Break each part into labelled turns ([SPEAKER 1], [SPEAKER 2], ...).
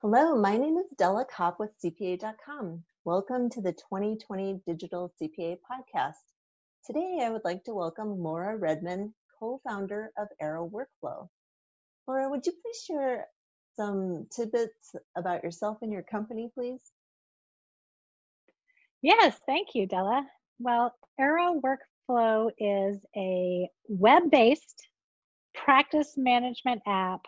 [SPEAKER 1] Hello, my name is Della Kopp with CPA.com. Welcome to the 2020 Digital CPA Podcast. Today, I would like to welcome Laura Redman, co-founder of Arrow Workflow. Laura, would you please share some tidbits about yourself and your company, please?
[SPEAKER 2] Yes, thank you, Della. Well, Arrow Workflow is a web-based practice management app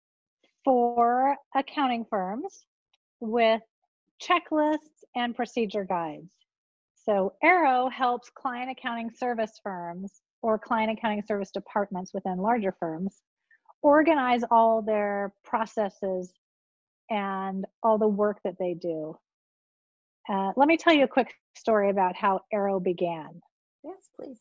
[SPEAKER 2] for accounting firms with checklists and procedure guides. So Arrow helps client accounting service firms or client accounting service departments within larger firms organize all their processes and all the work that they do. Let me tell you a quick story about how Arrow began.
[SPEAKER 1] Yes, please.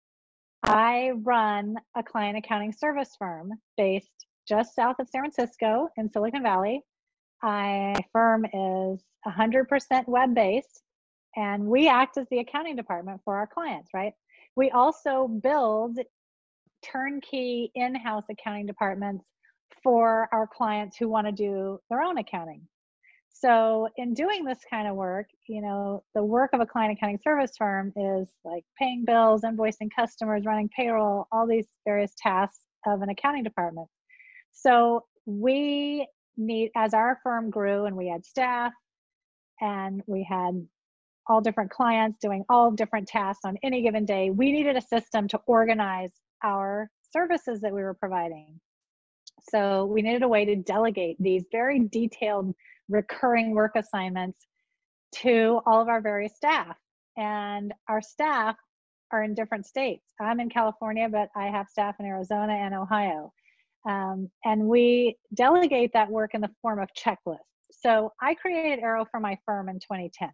[SPEAKER 2] I run a client accounting service firm based just south of San Francisco in Silicon Valley. My firm is 100% web-based, and we act as the accounting department for our clients, right? We also build turnkey in-house accounting departments for our clients who want to do their own accounting. So in doing this kind of work, the work of a client accounting service firm is like paying bills, invoicing customers, running payroll, all these various tasks of an accounting department. So we need, as our firm grew and we had staff and we had all different clients doing all different tasks on any given day, we needed a system to organize our services that we were providing. So we needed a way to delegate these very detailed recurring work assignments to all of our various staff. And our staff are in different states. I'm in California, but I have staff in Arizona and Ohio. And we delegate that work in the form of checklists. So I created Arrow for my firm in 2010.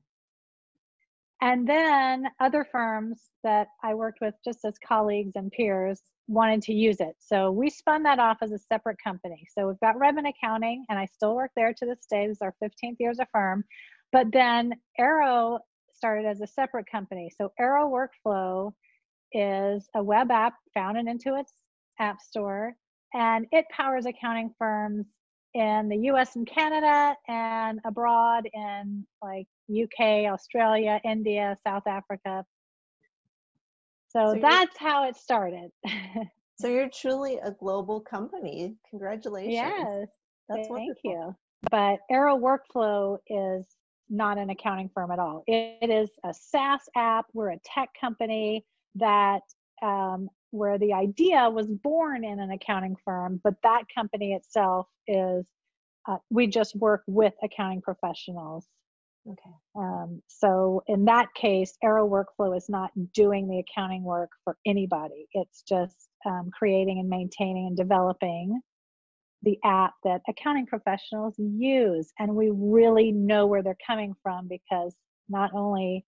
[SPEAKER 2] And then other firms that I worked with just as colleagues and peers wanted to use it. So we spun that off as a separate company. So we've got Redman Accounting, and I still work there to this day. This is our 15th year as a firm. But then Arrow started as a separate company. So Arrow Workflow is a web app found in Intuit's app store, and it powers accounting firms in the US and Canada and abroad in like UK, Australia, India, South Africa. So that's how it started.
[SPEAKER 1] So you're truly a global company. Congratulations.
[SPEAKER 2] Yes,
[SPEAKER 1] That's
[SPEAKER 2] thank
[SPEAKER 1] wonderful.
[SPEAKER 2] you. But Arrow Workflow is not an accounting firm at all. It is a SaaS app. We're a tech company that where the idea was born in an accounting firm, but that company itself is we just work with accounting professionals.
[SPEAKER 1] Okay.
[SPEAKER 2] So in that case, Arrow Workflow is not doing the accounting work for anybody. It's just creating and maintaining and developing the app that accounting professionals use. And we really know where they're coming from, because not only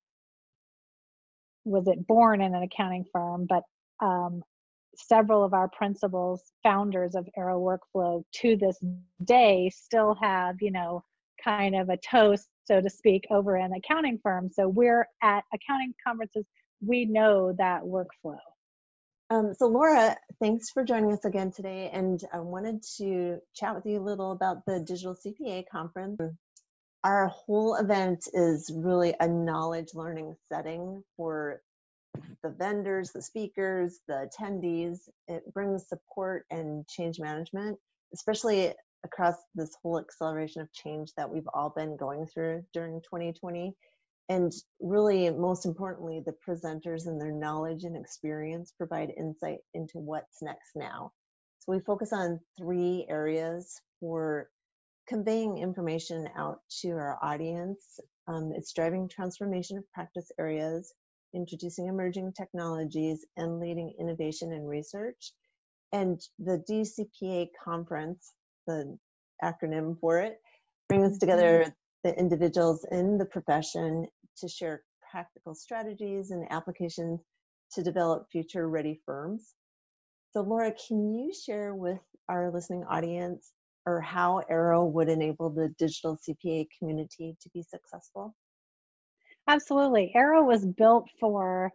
[SPEAKER 2] was it born in an accounting firm, but several of our principals, founders of Arrow Workflow to this day still have, kind of a toast, so to speak, over an accounting firm. So we're at accounting conferences. We know that workflow.
[SPEAKER 1] So Laura, thanks for joining us again today. And I wanted to chat with you a little about the Digital CPA Conference. Our whole event is really a knowledge learning setting for the vendors, the speakers, the attendees. It brings support and change management, especially across this whole acceleration of change that we've all been going through during 2020. And really, most importantly, the presenters and their knowledge and experience provide insight into what's next now. So we focus on 3 areas for conveying information out to our audience. It's driving transformation of practice areas, introducing emerging technologies, and leading innovation and research. And the DCPA conference, the acronym for it, brings together the individuals in the profession to share practical strategies and applications to develop future-ready firms. So Laura, can you share with our listening audience or how Arrow would enable the digital CPA community to be successful?
[SPEAKER 2] Absolutely. Arrow was built for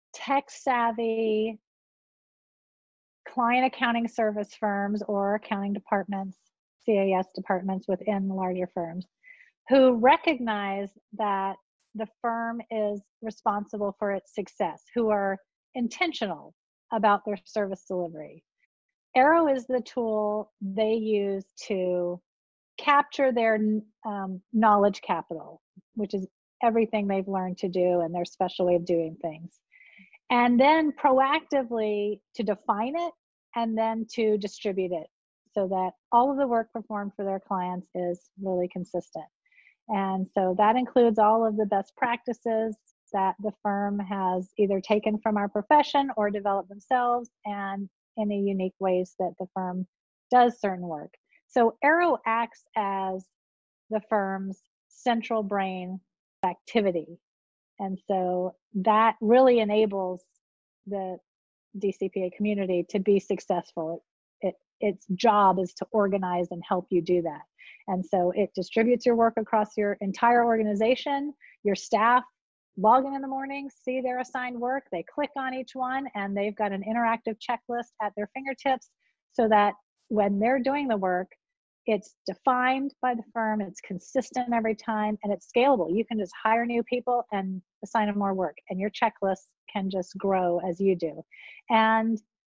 [SPEAKER 2] tech-savvy client accounting service firms or accounting departments, CAS departments within the larger firms, who recognize that the firm is responsible for its success, who are intentional about their service delivery. Arrow is the tool they use to capture their knowledge capital, which is everything they've learned to do and their special way of doing things. And then proactively to define it and then to distribute it so that all of the work performed for their clients is really consistent. And so that includes all of the best practices that the firm has either taken from our profession or developed themselves, and any unique ways that the firm does certain work. So Arrow acts as the firm's central brain activity. And so that really enables the DCPA community to be successful. Its job is to organize and help you do that. And so it distributes your work across your entire organization. Your staff log in the morning, see their assigned work, they click on each one, and they've got an interactive checklist at their fingertips so that when they're doing the work, it's defined by the firm, it's consistent every time, and it's scalable. You can just hire new people and assign them more work, and your checklist can just grow as you do. And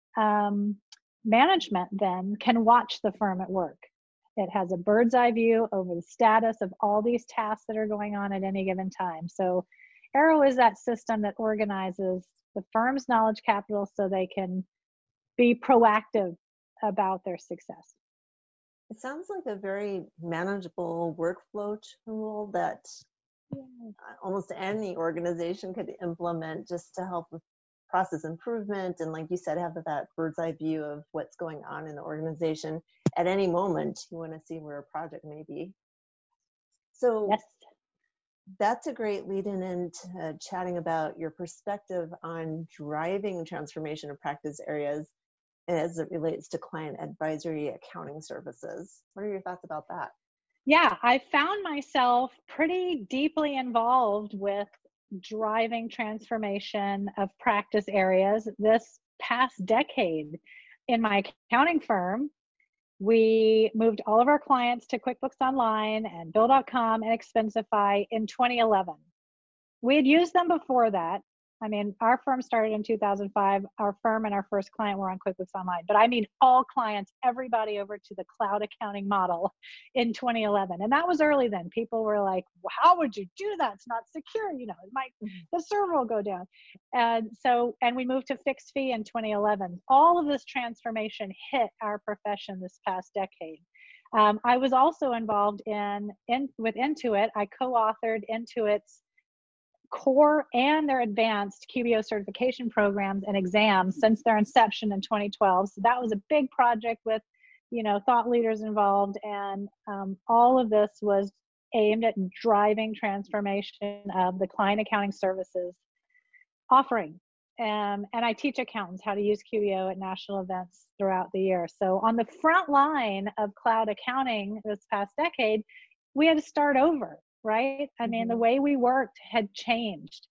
[SPEAKER 2] management then can watch the firm at work. It has a bird's eye view over the status of all these tasks that are going on at any given time. So Arrow is that system that organizes the firm's knowledge capital so they can be proactive about their success.
[SPEAKER 1] It sounds like a very manageable workflow tool that almost any organization could implement just to help with process improvement. And like you said, have that bird's eye view of what's going on in the organization. At any moment, you want to see where a project may be. So
[SPEAKER 2] yes,
[SPEAKER 1] that's a great lead-in into chatting about your perspective on driving transformation of practice areas as it relates to client advisory accounting services. What are your thoughts about that?
[SPEAKER 2] Yeah, I found myself pretty deeply involved with driving transformation of practice areas this past decade. In my accounting firm, we moved all of our clients to QuickBooks Online and Bill.com and Expensify in 2011. We had used them before that. I mean, our firm started in 2005. Our firm and our first client were on QuickBooks Online. But I mean, all clients, everybody over to the cloud accounting model in 2011. And that was early then. People were like, well, how would you do that? It's not secure. You know, the server will go down. And we moved to fixed fee in 2011. All of this transformation hit our profession this past decade. I was also involved with Intuit. I co-authored Intuit's core and their advanced QBO certification programs and exams since their inception in 2012. So that was a big project with, thought leaders involved. And all of this was aimed at driving transformation of the client accounting services offering. And I teach accountants how to use QBO at national events throughout the year. So on the front line of cloud accounting this past decade, we had to start over. Right? I mean, the way we worked had changed.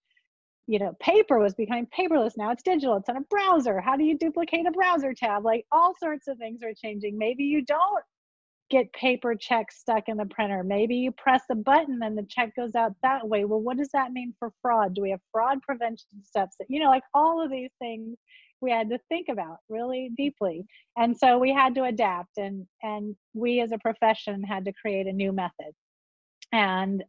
[SPEAKER 2] Paper was becoming paperless. Now it's digital. It's on a browser. How do you duplicate a browser tab? Like, all sorts of things are changing. Maybe you don't get paper checks stuck in the printer. Maybe you press a button and the check goes out that way. Well, what does that mean for fraud? Do we have fraud prevention steps? Like all of these things we had to think about really deeply. And so we had to adapt, and we as a profession had to create a new method. And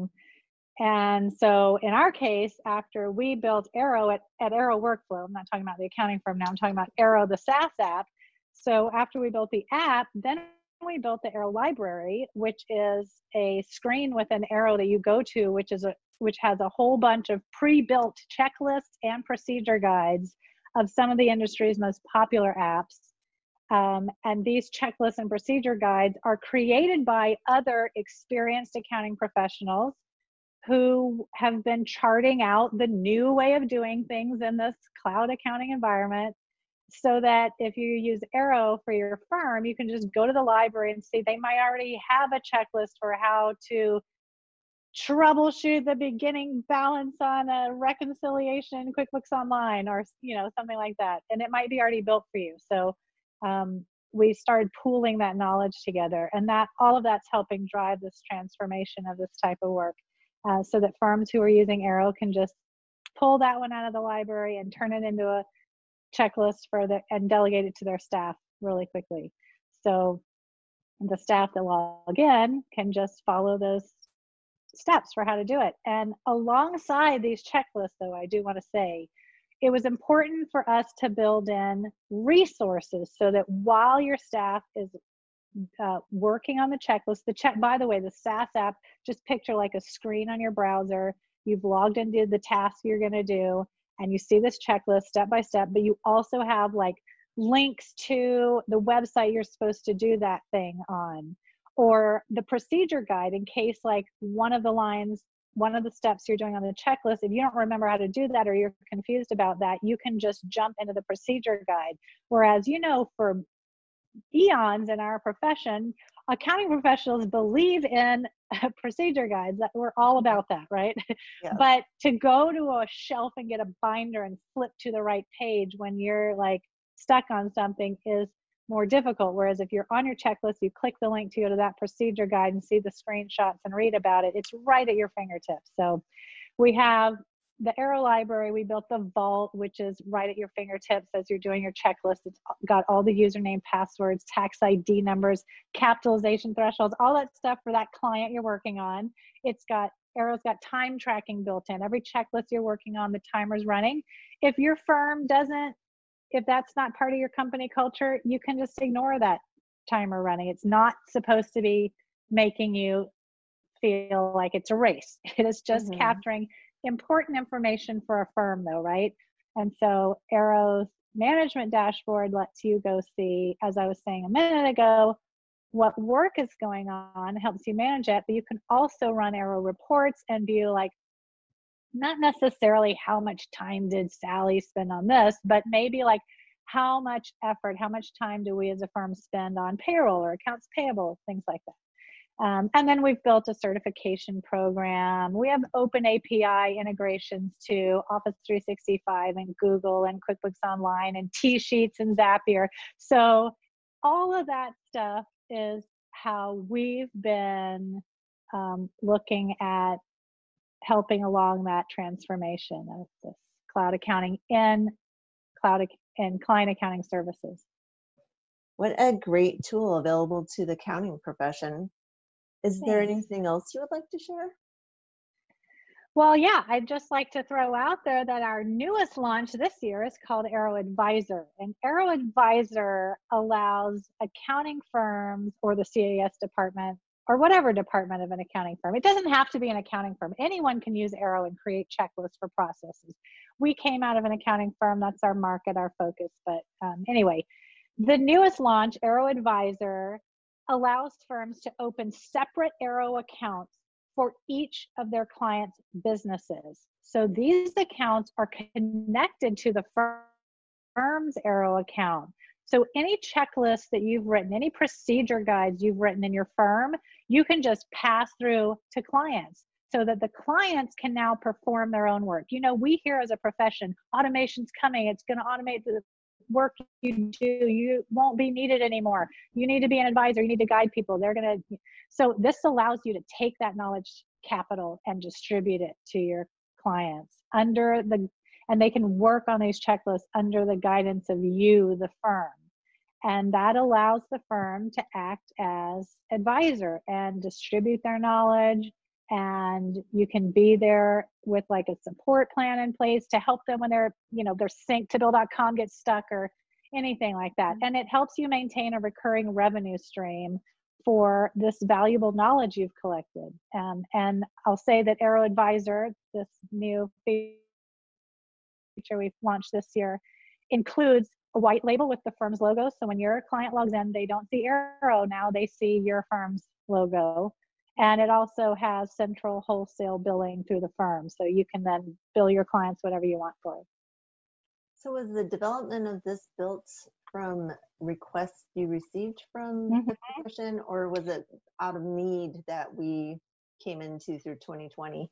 [SPEAKER 2] so in our case, after we built Arrow at Arrow Workflow, I'm not talking about the accounting firm now, I'm talking about Arrow, the SaaS app. So after we built the app, then we built the Arrow Library, which is a screen with an arrow that you go to, which has a whole bunch of pre-built checklists and procedure guides of some of the industry's most popular apps. And these checklists and procedure guides are created by other experienced accounting professionals who have been charting out the new way of doing things in this cloud accounting environment, so that if you use Arrow for your firm, you can just go to the library and see they might already have a checklist for how to troubleshoot the beginning balance on a reconciliation in QuickBooks Online, or something like that. And it might be already built for you. So we started pooling that knowledge together, and that all of that's helping drive this transformation of this type of work, so that firms who are using Arrow can just pull that one out of the library and turn it into a checklist and delegate it to their staff really quickly. So the staff that log in can just follow those steps for how to do it. And alongside these checklists, though, I do want to say it was important for us to build in resources so that while your staff is working on the checklist, by the way, the SaaS app, just picture like a screen on your browser. You've logged into the task you're going to do, and you see this checklist step by step, but you also have like links to the website you're supposed to do that thing on, or the procedure guide in case like one of the steps you're doing on the checklist, if you don't remember how to do that or you're confused about that, you can just jump into the procedure guide. Whereas, for eons in our profession, accounting professionals believe in procedure guides. That we're all about that, right?
[SPEAKER 1] Yes.
[SPEAKER 2] But to go to a shelf and get a binder and flip to the right page when you're like stuck on something is more difficult. Whereas if you're on your checklist, you click the link to go to that procedure guide and see the screenshots and read about it. It's right at your fingertips. So we have the Arrow library. We built the Vault, which is right at your fingertips as you're doing your checklist. It's got all the username, passwords, tax ID numbers, capitalization thresholds, all that stuff for that client you're working on. Arrow's got time tracking built in. Every checklist you're working on, the timer's running. If your firm if that's not part of your company culture, you can just ignore that timer running. It's not supposed to be making you feel like it's a race. It is just capturing important information for a firm though, right? And so Arrow's management dashboard lets you go see, as I was saying a minute ago, what work is going on, helps you manage it, but you can also run Arrow reports and view like, not necessarily how much time did Sally spend on this, but maybe like how much effort, how much time do we as a firm spend on payroll or accounts payable, things like that. And then we've built a certification program. We have open API integrations to Office 365 and Google and QuickBooks Online and T-Sheets and Zapier. So all of that stuff is how we've been looking at helping along that transformation of this cloud accounting and client accounting services.
[SPEAKER 1] What a great tool available to the accounting profession. Is there anything else you would like to share?
[SPEAKER 2] Well, yeah, I'd just like to throw out there that our newest launch this year is called Arrow Advisor. And Arrow Advisor allows accounting firms or the CAS department or whatever department of an accounting firm. It doesn't have to be an accounting firm. Anyone can use Arrow and create checklists for processes. We came out of an accounting firm. That's our market, our focus. But anyway, the newest launch, Arrow Advisor, allows firms to open separate Arrow accounts for each of their clients' businesses. So these accounts are connected to the firm's Arrow account. So any checklist that you've written, any procedure guides you've written in your firm, you can just pass through to clients so that the clients can now perform their own work. We hear as a profession, automation's coming, it's going to automate the work you do, you won't be needed anymore. You need to be an advisor, you need to guide people. So this allows you to take that knowledge capital and distribute it to your clients and they can work on these checklists under the guidance of you, the firm. And that allows the firm to act as advisor and distribute their knowledge. And you can be there with like a support plan in place to help them when their sync to bill.com gets stuck or anything like that. And it helps you maintain a recurring revenue stream for this valuable knowledge you've collected. And I'll say that Arrow Advisor, this new feature we've launched this year, includes a white label with the firm's logo. So when your client logs in, they don't see Arrow. Now they see your firm's logo. And it also has central wholesale billing through the firm. So you can then bill your clients whatever you want for it.
[SPEAKER 1] So was the development of this built from requests you received from the profession, or was it out of need that we came into through 2020?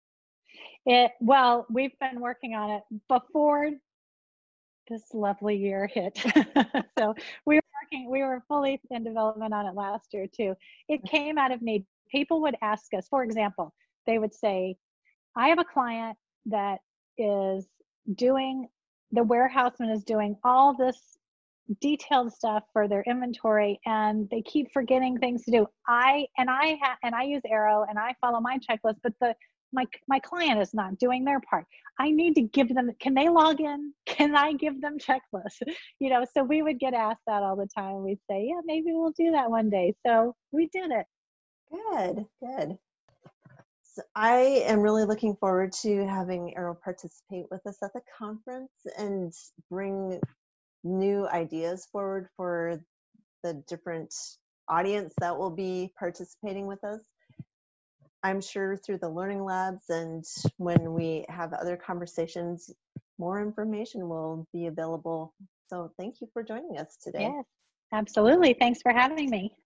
[SPEAKER 2] Well, we've been working on it before this lovely year hit. So we were we were fully in development on it last year too. It came out of need. People would ask us, for example, they would say, I have a client that is doing, the warehouseman is doing all this detailed stuff for their inventory and they keep forgetting things to do. I use Arrow and I follow my checklist, but my client is not doing their part. I need to give them, can they log in? Can I give them checklists? So we would get asked that all the time. We'd say, yeah, maybe we'll do that one day. So we did it.
[SPEAKER 1] Good. So I am really looking forward to having Arrow participate with us at the conference and bring new ideas forward for the different audience that will be participating with us. I'm sure through the learning labs and when we have other conversations, more information will be available. So thank you for joining us today.
[SPEAKER 2] Yes, absolutely. Thanks for having me.